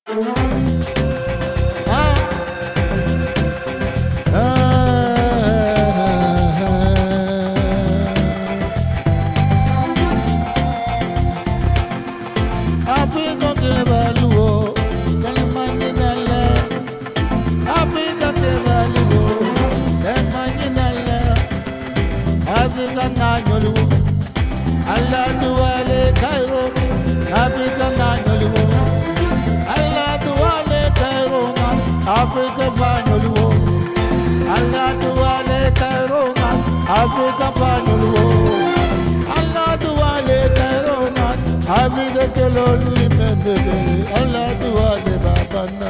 Allah duwale Cairo, Africa Nanoliwo. Allah duwale Cairo, Africa Vanoliwo. Allah duwale Cairo, Africa Vanoliwo. Allah duwale Cairo, Africa Kelori Membege. Allah duwale Babana.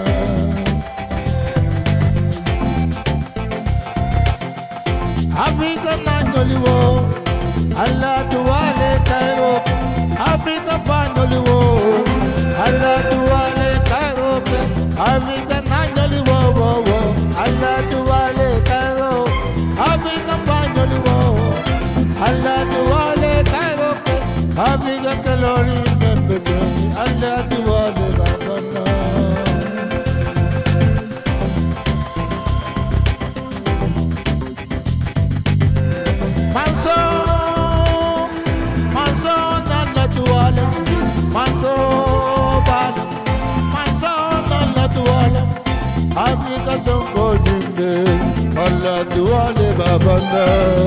Africa Nanoliwo. Allah duwale Cairo, Africa Vanoliwo. Allah duwale Cairo, Africa Nanoliwo. Allah duwale Cairo, Africa Vanoliwo. Allah duwale Cairo, Africa Kelori Membege. Allah duwale Babana. Africa songo nimbe, Allah duwale babana.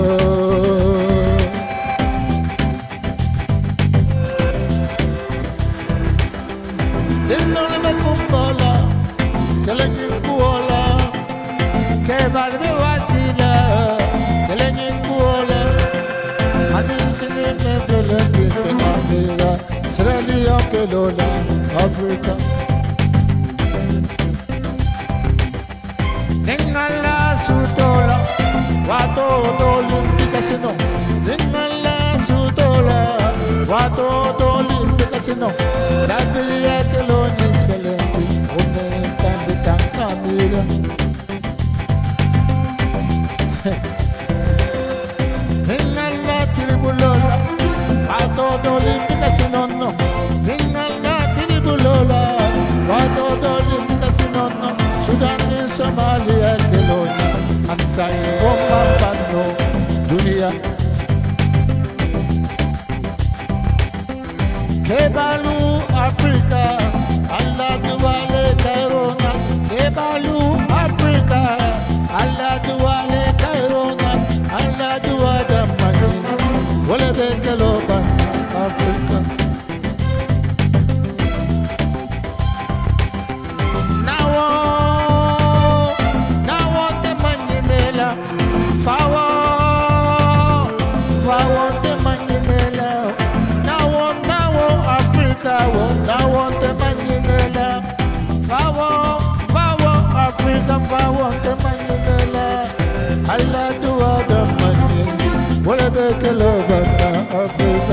Dinno me kumbola, kelengin kuola, kebal be wasila, kelengin kuola. Hadisini me kelengin te kamera, Sierra kelola, Africa. Ningala sutola, wato Olympic-Casino. Ningala sutola, wato Olympic-Casino. Dabiya keloni excelente, one tambi tankamira. Ningala tilibulola, wato Olympic-Casino no. Ningala tilibulola, wato Olympic-Casino no. Sudan, Somalia, Keloni, and Sayomambano, Dunia. Kebalu, Africa, Allah duwale Cairo, Kebalu, Africa, Allah duwale Cairo, Allah duwada mani, Wolebe Keloban, Africa. Allah duwada mani, wolebe kelobana Africa.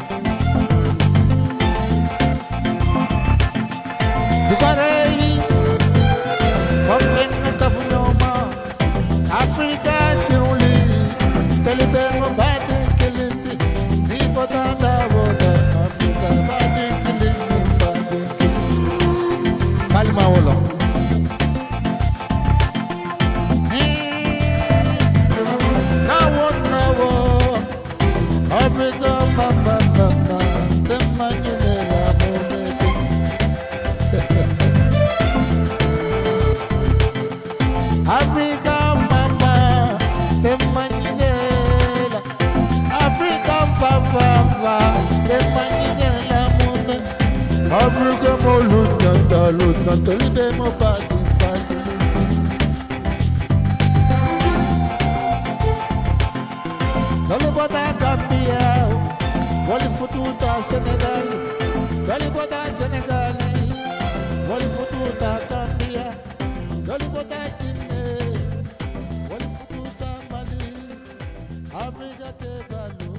Bukarei, from Benga Kafunoma, Africa diuli, telebemo badi kilindi, nipo tanda woda Africa badi kilindi fadi kilindi. Falma wolo. Africa, mama, mama, the manila moment. Africa, mama, the manila. Africa, papa, the manila moment. Africa, molut, libe mo badi, Dalibota Gambia, Walifututa Senegal, Dalibota Senegal, Walifututa Gambia, Dalibota Guinea, Walifututa Mali, Africa Kebalu.